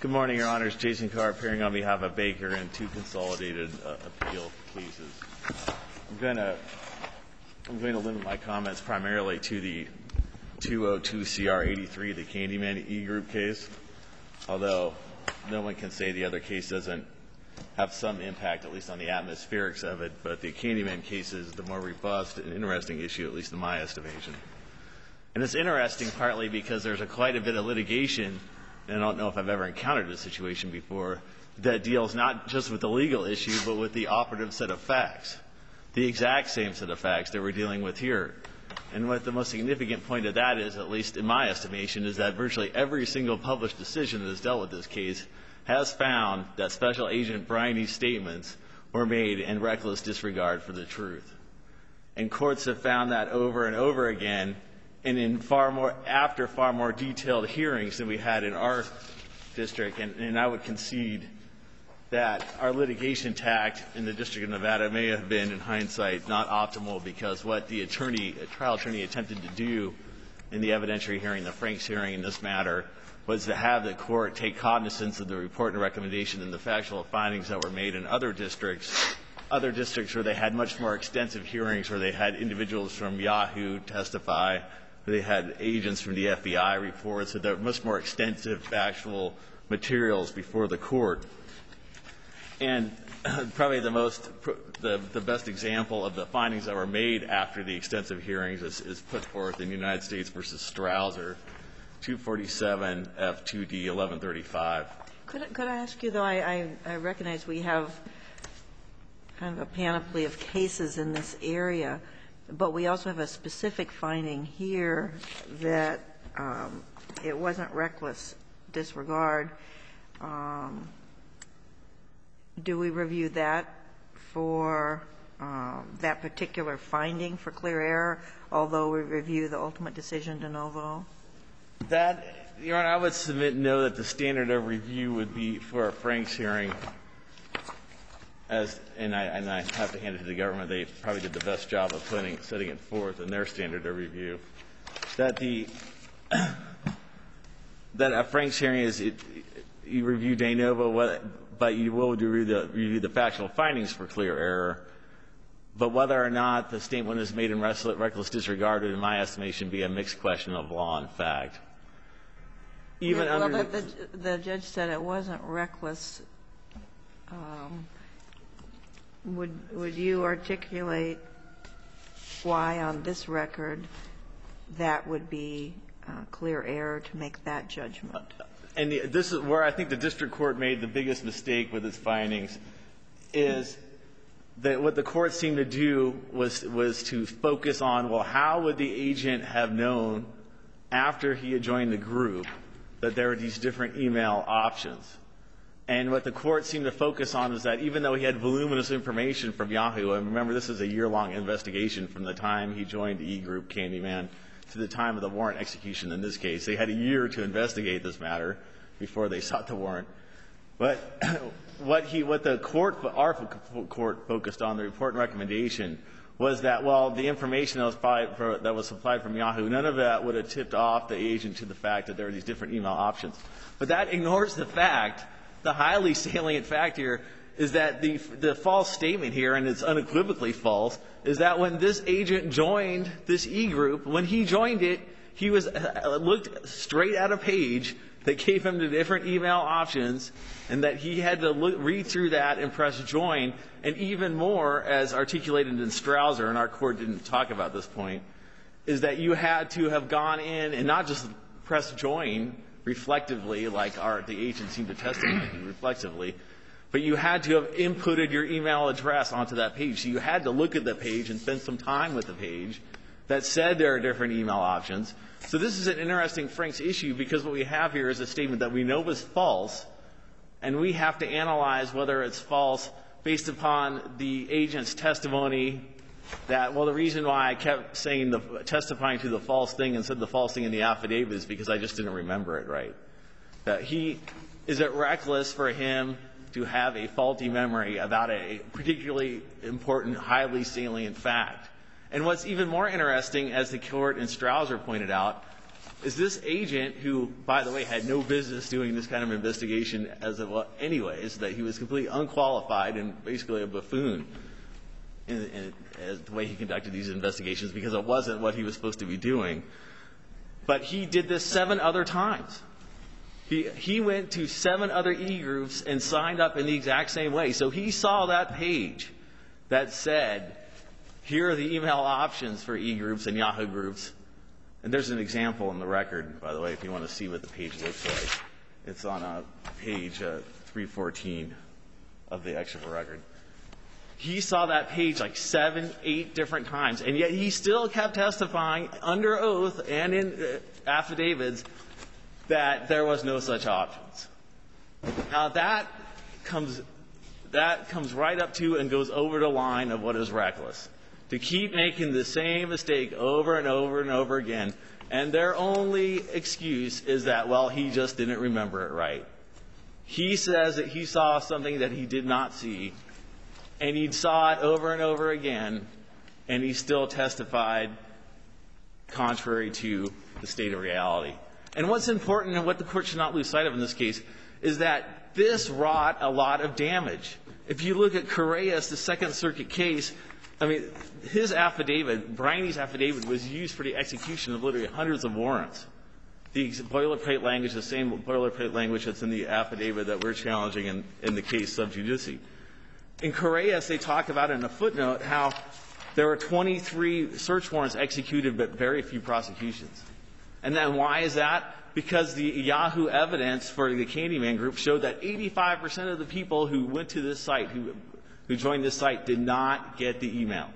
Good morning, Your Honors. Jason Carr appearing on behalf of Baker in two consolidated appeal cases. I'm going to limit my comments primarily to the 202 CR 83, the Candyman E-Group case, although no one can say the other case doesn't have some impact, at least on the atmospherics of it, but the Candyman case is the more robust and interesting issue, at least in my estimation. And it's interesting partly because there's quite a bit of litigation, and I don't know if I've ever encountered a situation before, that deals not just with the legal issue, but with the operative set of facts, the exact same set of facts that we're dealing with here. And what the most significant point of that is, at least in my estimation, is that virtually every single published decision that has dealt with this case has found that Special Agent Briney's statements were made in reckless disregard for the truth. And courts have found that over and over again, and in far more detailed hearings than we had in our district. And I would concede that our litigation tact in the District of Nevada may have been, in hindsight, not optimal, because what the trial attorney attempted to do in the evidentiary hearing, the Franks hearing in this matter, was to have the court take cognizance of the report and recommendation and the factual findings that were made in other districts where they had much more extensive hearings, where they had individuals from Yahoo testify, they had agents from the FBI report, so there were much more extensive factual materials before the court. And probably the best example of the findings that were made after the extensive hearings is put forth in United States v. Strouser, 247 F2D 1135. Could I ask you, though, I recognize we have kind of a panoply of cases in this area, but we also have a specific finding here that it wasn't reckless disregard. Do we review that for that particular finding for clear error, although we review the ultimate decision de novo? That, Your Honor, I would submit no, that the standard of review would be for a Franks hearing, and I have to hand it to the government. They probably did the best job of setting it forth in their standard of review. That a Franks hearing is, you review de novo, but you will review the factual findings for clear error. But whether or not the statement is made in reckless disregard would, in my estimation, be a mixed question of law and fact. Even under the judge said it wasn't reckless. Would you articulate why, on this record, that would be clear error to make that judgment? And this is where I think the district court made the biggest mistake with its findings, is that what the court seemed to do was to focus on, well, how would the agent have known after he had joined the group that there were these different email options? And what the court seemed to focus on is that even though he had voluminous information from Yahoo, and remember, this is a year-long investigation from the time he joined the E-Group Candyman to the time of the warrant execution in this case. They had a year to investigate this matter before they sought the warrant. But what the court, our court, focused on, the report and recommendation, was that, well, the information that was supplied from Yahoo, none of that would have tipped off the agent to the fact that there were these different email options. But that ignores the fact, the highly salient fact here, is that the false statement here, and it's unequivocally false, is that when this agent joined this E-Group, when he joined it, he looked straight at a page that gave him the different email options, and that he had to read through that and press join. And even more, as articulated in Strouser, and our court didn't talk about this point, is that you had to have gone in and not just press join reflectively, like the agent seemed to testify reflectively, but you had to have inputted your email address onto that page. So you had to look at the page and spend some time with the page that said there are different email options. So this is an interesting Franks issue, because what we have here is a statement that we know was false, and we have to analyze whether it's false based upon the agent's testimony that, well, the reason why I kept saying testifying to the false thing and said the false thing in the affidavit is because I just didn't remember it right. That is it reckless for him to have a faulty memory about a particularly important, highly salient fact? And what's even more interesting, as the court in Strouser pointed out, is this agent, who, by the way, had no business doing this kind of investigation as of anyways, that he was completely unqualified and basically a buffoon in the way he conducted these investigations, because it wasn't what he was supposed to be doing. But he did this 7 other times. He went to 7 other e-groups and signed up in the exact same way. So he saw that page that said, here are the email options for e-groups and Yahoo groups. And there's an example in the record, by the way, if you want to see what the page looks like. It's on page 314 of the extra record. He saw that page like 7, 8 different times, and yet he still kept testifying under oath and in affidavits that there was no such options. Now that comes right up to and goes over the line of what is reckless. To keep making the same mistake over and over and over again, and their only excuse is that, well, he just didn't remember it right. He says that he saw something that he did not see, and he saw it over and over again, and he still testified contrary to the state of reality. And what's important and what the court should not lose sight of in this case is that this wrought a lot of damage. If you look at Correa's, the Second Circuit case, I mean, his affidavit, Briney's affidavit, was used for the execution of literally hundreds of warrants. The boilerplate language, the same boilerplate language that's in the affidavit that we're challenging in the case sub judice. In Correa's, they talk about in a footnote how there were 23 search warrants executed but very few prosecutions. And then why is that? Because the Yahoo evidence for the Candyman group showed that 85% of the people who went to this site, who joined this site, did not get the email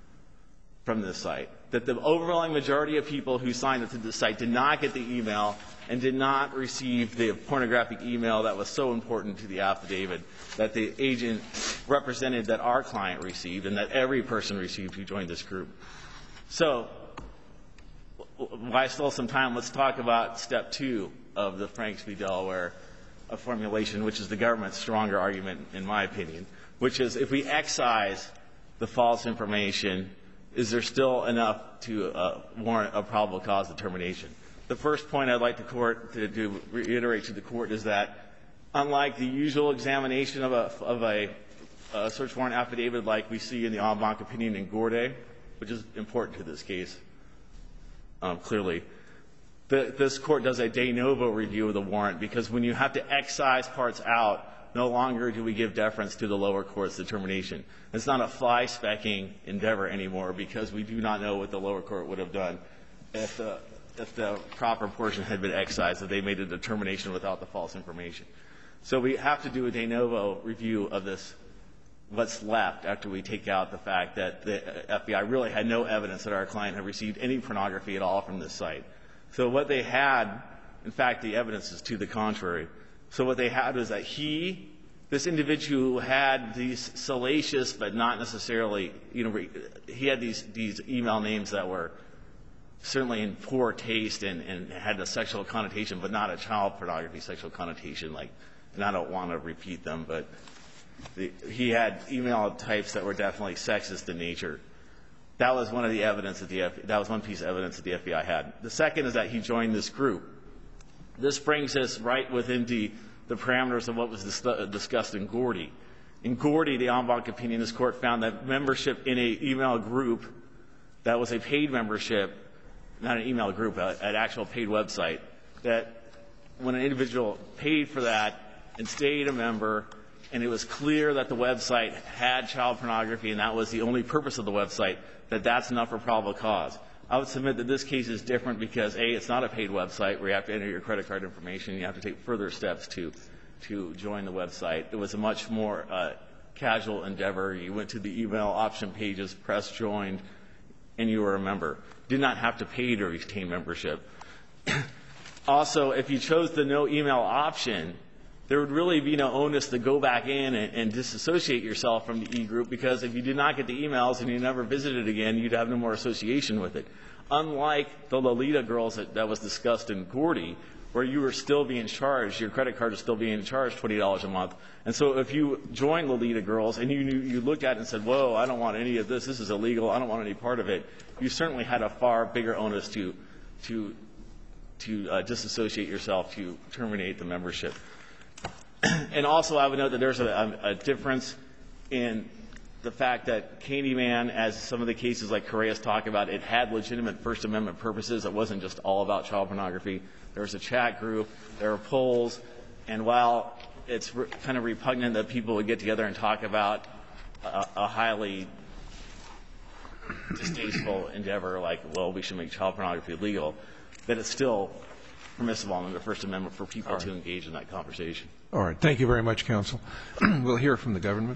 from this site. That the overwhelming majority of people who signed up to this site did not get the email and did not receive the pornographic email that was so important to the affidavit that the agent represented that our client received and that every person received who joined this group. So, while I still have some time, let's talk about step 2 of the Franks v. Delaware formulation, which is the government's stronger argument, in my opinion, which is if we excise the false information, is there still enough to warrant a probable cause determination? The first point I'd like the court to reiterate to the court is that, unlike the usual examination of a search warrant affidavit like we see in the en banc opinion in Gorde, which is important to this case, clearly, this court does a de novo review of the warrant, because when you have to excise parts out, no longer do we give deference to the lower court's determination. It's not a fly-specking endeavor anymore, because we do not know what the lower court would have done if the proper portion had been excised, if they made a determination without the false information. So we have to do a de novo review of this, what's left after we take out the fact that the FBI really had no evidence that our client had received any pornography at all from this site. So what they had, in fact, the evidence is to the contrary. So what they had was that this individual had these salacious but not necessarily, he had these email names that were certainly in poor taste and had a sexual connotation, but not a child pornography sexual connotation. And I don't want to repeat them, but he had email types that were definitely sexist in nature. That was one of the evidence that was one piece of evidence that the FBI had. The second is that he joined this group. This brings us right within the parameters of what was discussed in Gorde. In Gorde, the en banc opinion, this court found that membership in an email group that was a paid membership, not an email group, an actual paid website, that when an individual paid for that and stayed a member, and it was clear that the website had child pornography and that was the only purpose of the website, that's enough for probable cause. I would submit that this case is different because, A, it's not a paid website where you have to enter your credit card information and you have to take further steps to join the website. It was a much more casual endeavor. You went to the email option pages, pressed joined, and you were a member. Did not have to pay to retain membership. Also, if you chose the no email option, there would really be no onus to go back in and disassociate yourself from the e-group, because if you did not get the emails and you never visited again, you'd have no more association with it. Unlike the Lolita girls that was discussed in Gorde, where you were still being charged, your credit card is still being charged $20 a month. And so if you joined Lolita girls and you looked at it and said, whoa, I don't want any of this, this is illegal, I don't want any part of it, you certainly had a far bigger onus to disassociate yourself, to terminate the membership. And also, I would note that there's a difference in the fact that Candyman, as some of the cases like Correa's talk about, it had legitimate First Amendment purposes. It wasn't just all about child pornography. There was a chat group, there were polls, and while it's kind of repugnant that people would get together and talk about a highly distasteful endeavor like, well, we should make child pornography legal, that it's still permissible under the First Amendment for people to engage in that conversation. All right. Thank you very much, counsel. We'll hear from the government.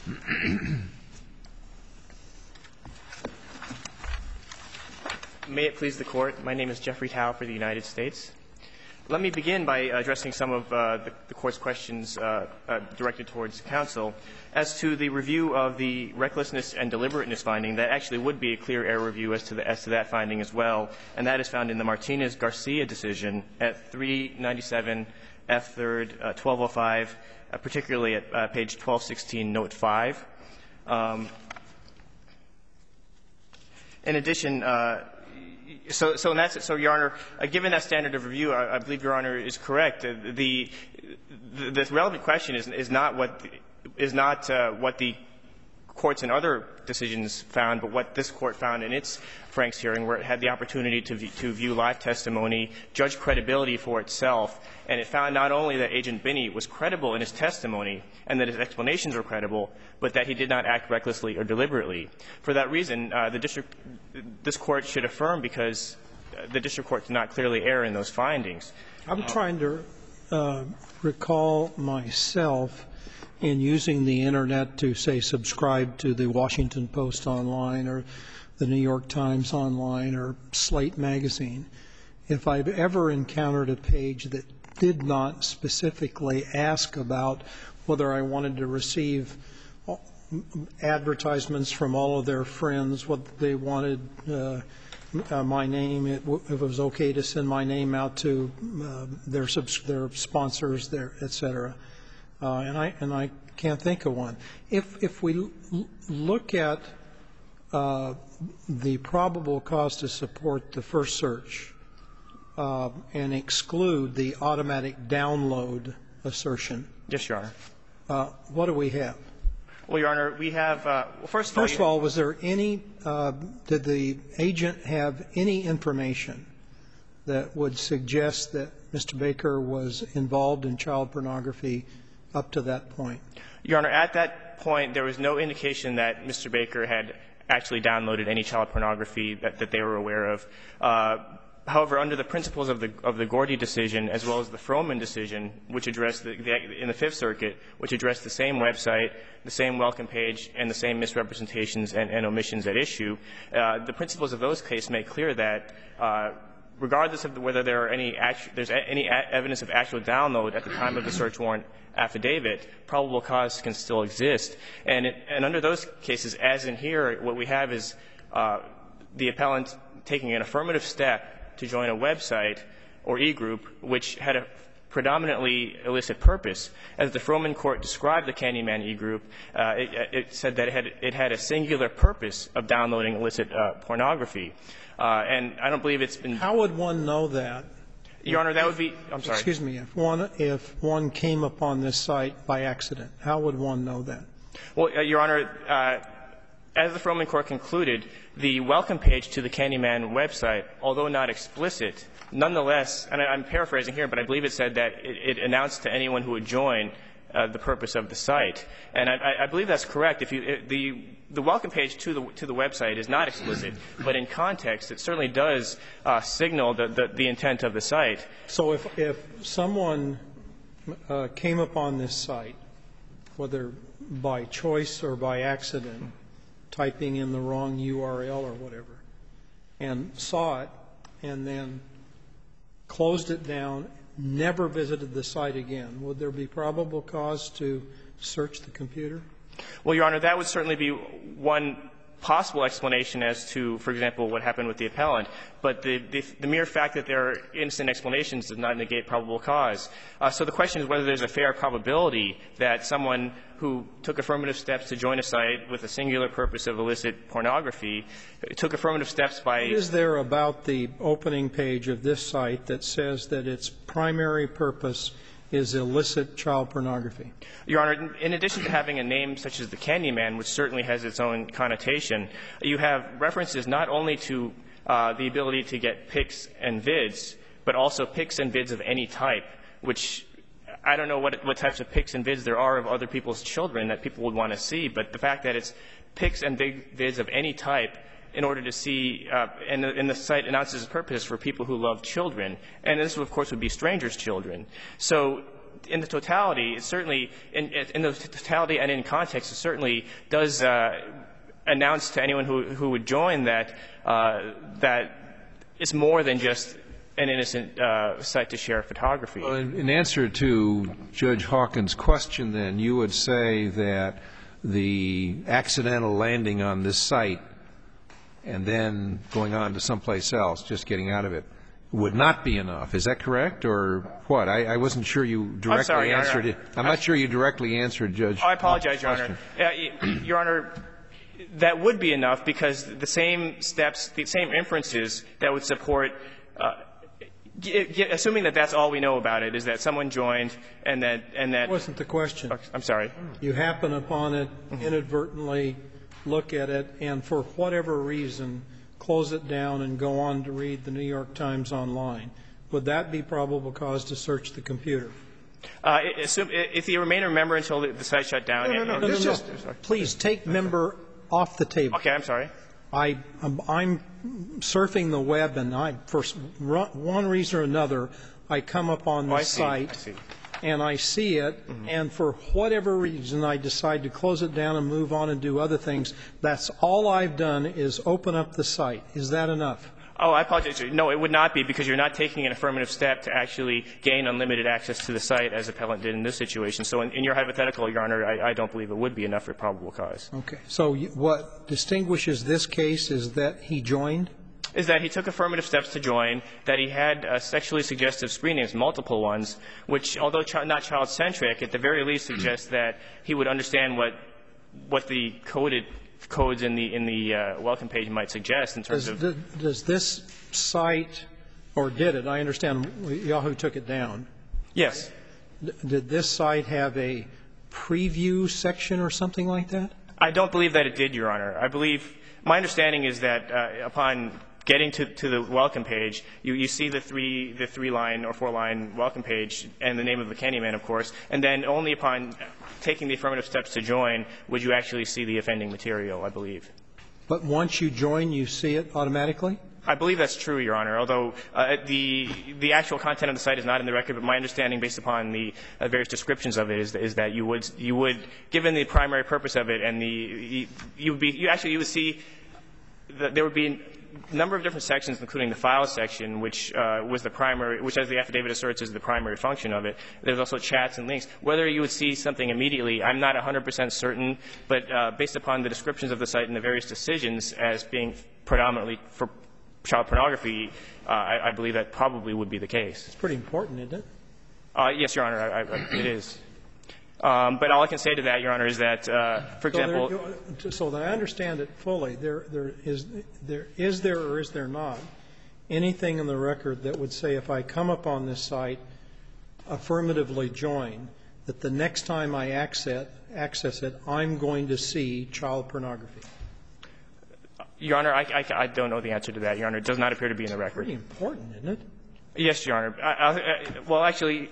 May it please the Court. My name is Jeffrey Tao for the United States. Let me begin by addressing some of the Court's questions directed towards counsel. As to the review of the recklessness and deliberateness finding, that actually would be a clear error review as to that finding as well, and that is found in the Martinez-Garcia decision at 397 F. 3rd, 1205, particularly at page 1216, note 5. In addition, so Your Honor, given that standard of review, I believe Your Honor is correct. The relevant question is not what the courts in other decisions found, but what this Court found in its Franks hearing, where it had the opportunity to view live testimony, judge credibility for itself, and it found not only that Agent Binney was credible in his testimony and that his explanations were credible, but that he did not act recklessly or deliberately. For that reason, this Court should affirm, because the district court did not clearly err in those findings. I'm trying to recall myself in using the Internet to, say, subscribe to the Washington Post online or the New York Times online or Slate magazine. If I've ever encountered a page that did not specifically ask about whether I wanted to receive advertisements from all of their friends, what they wanted my name, if it was okay to send my name out to their sponsors, et cetera. And I can't think of one. If we look at the probable cause to support the first search and exclude the automatic download assertion. Yes, Your Honor. What do we have? Well, Your Honor, we have first of all, was there any did the agent have any information that would suggest that Mr. Baker was involved in child pornography up to that point? Your Honor, at that point, there was no indication that Mr. Baker had actually downloaded any child pornography that they were aware of. However, under the principles of the Gordy decision, as well as the Froman decision, which addressed in the Fifth Circuit, which addressed the same website, the same welcome page, and the same misrepresentations and omissions at issue, the principles of those cases make clear that regardless of whether there's any evidence of actual download at the time of the search warrant affidavit, probable cause can still exist. And under those cases, as in here, what we have is the appellant taking an affirmative step to join a website or e-group which had a predominantly illicit purpose. As the Froman court described the Candyman e-group, it said that it had a singular purpose of downloading illicit pornography. And I don't believe it's been ---- How would one know that? Your Honor, that would be ---- I'm sorry. Excuse me. If one came upon this site by accident, how would one know that? Well, Your Honor, as the Froman court concluded, the welcome page to the Candyman website, although not explicit, nonetheless, and I'm paraphrasing here, but I believe it said that it announced to anyone who would join the purpose of the site. And I believe that's correct. The welcome page to the website is not explicit, but in context, it certainly does signal the intent of the site. So if someone came upon this site, whether by choice or by accident, typing in the wrong URL or whatever, and saw it and then closed it down, never visited the site again, would there be probable cause to search the computer? Well, Your Honor, that would certainly be one possible explanation as to, for example, what happened with the appellant. But the mere fact that there are innocent explanations does not negate probable cause. So the question is whether there's a fair probability that someone who took affirmative steps to join a site with a singular purpose of illicit pornography took affirmative steps by What is there about the opening page of this site that says that its primary purpose is illicit child pornography? Your Honor, in addition to having a name such as the Candyman, which certainly has its own connotation, you have references not only to the ability to get pics and vids, but also pics and vids of any type, which I don't know what types of pics and vids there are of other people's children that people would want to see, but the fact that it's pics and vids of any type in order to see, and the site announces its purpose for people who love children. And this, of course, would be strangers' children. So in the totality, it certainly, in the totality and in context, it certainly does announce to anyone who would join that it's more than just an innocent site to share photography. Well, in answer to Judge Hawkins' question, then, you would say that the accidental landing on this site and then going on to someplace else, just getting out of it, would not be enough. Is that correct, or what? I wasn't sure you directly answered it. I'm not sure you directly answered Judge Hawkins' question. I apologize, Your Honor. Your Honor, that would be enough because the same steps, the same inferences that would support, assuming that that's all we know about it, is that someone joined and that. That wasn't the question. I'm sorry. You happen upon it, inadvertently look at it, and for whatever reason, close it down and go on to read the New York Times online. Would that be probable cause to search the computer? If you remain a member until the site shut down. No. Please take member off the table. Okay, I'm sorry. I'm surfing the web, and for one reason or another, I come up on the site, and I see it, and for whatever reason, I decide to close it down and move on and do other things. That's all I've done is open up the site. Is that enough? Oh, I apologize. No, it would not be, because you're not taking an affirmative step to actually gain unlimited access to the site, as appellant did in this situation. So in your hypothetical, Your Honor, I don't believe it would be enough for probable cause. Okay. So what distinguishes this case is that he joined? Is that he took affirmative steps to join, that he had sexually suggestive screen names, multiple ones, which, although not child-centric, at the very least suggests that he would understand what the codes in the welcome page might suggest in terms of. Does this site, or did it? I understand Yahoo took it down. Yes. Did this site have a preview section or something like that? I don't believe that it did, Your Honor. I believe my understanding is that upon getting to the welcome page, you see the three-line or four-line welcome page and the name of the Candyman, of course, and then only upon taking the affirmative steps to join would you actually see the offending material, I believe. But once you join, you see it automatically? I believe that's true, Your Honor, although the actual content of the site is not in the record, but my understanding based upon the various descriptions of it is that you would, given the primary purpose of it and you would see that there would be a number of different sections, including the files section, which was the primary, which, as the affidavit asserts, is the primary function of it. There's also chats and links. Whether you would see something immediately, I'm not 100% certain, but based upon the descriptions of the site and the various decisions as being predominantly for child pornography, I believe that probably would be the case. It's pretty important, isn't it? Yes, Your Honor, it is. But all I can say to that, Your Honor, is that, for example. So that I understand it fully, is there or is there not anything in the record that would say if I come up on this site, affirmatively join, that the next time I access it, I'm going to see child pornography? Your Honor, I don't know the answer to that, Your Honor. It does not appear to be in the record. It's pretty important, isn't it? Yes, Your Honor. Well, actually,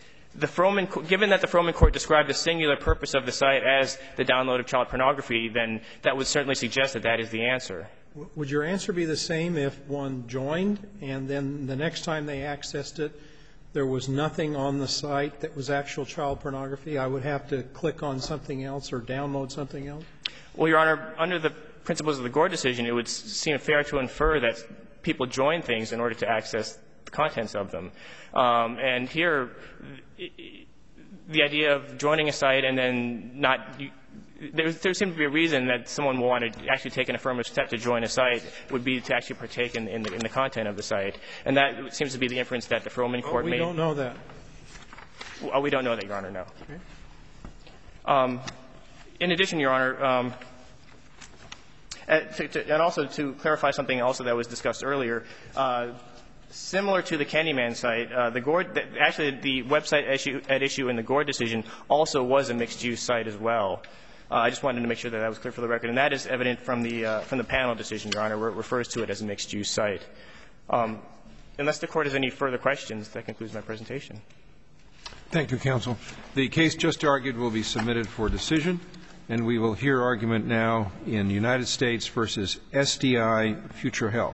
given that the Froman Court described the singular purpose of the site as the download of child pornography, then that would certainly suggest that that is the answer. Would your answer be the same if one joined and then the next time they accessed it, there was nothing on the site that was actual child pornography? I would have to click on something else or download something else? Well, Your Honor, under the principles of the Gore decision, it would seem fair to infer that people join things in order to access the contents of them. And here, the idea of joining a site and then not there seemed to be a reason that someone will want to actually take an affirmative step to join a site would be to actually partake in the content of the site. And that seems to be the inference that the Froman court made. We don't know that. Well, we don't know that, Your Honor, no. In addition, Your Honor, and also to clarify something also that was discussed earlier, similar to the Candyman site, the Gord – actually, the website at issue in the Gord decision also was a mixed-use site as well. I just wanted to make sure that that was clear for the record. And that is evident from the panel decision, Your Honor, where it refers to it as a mixed-use site. Unless the Court has any further questions, that concludes my presentation. Thank you, counsel. The case just argued will be submitted for decision, and we will hear argument now in United States versus SDI Future Health.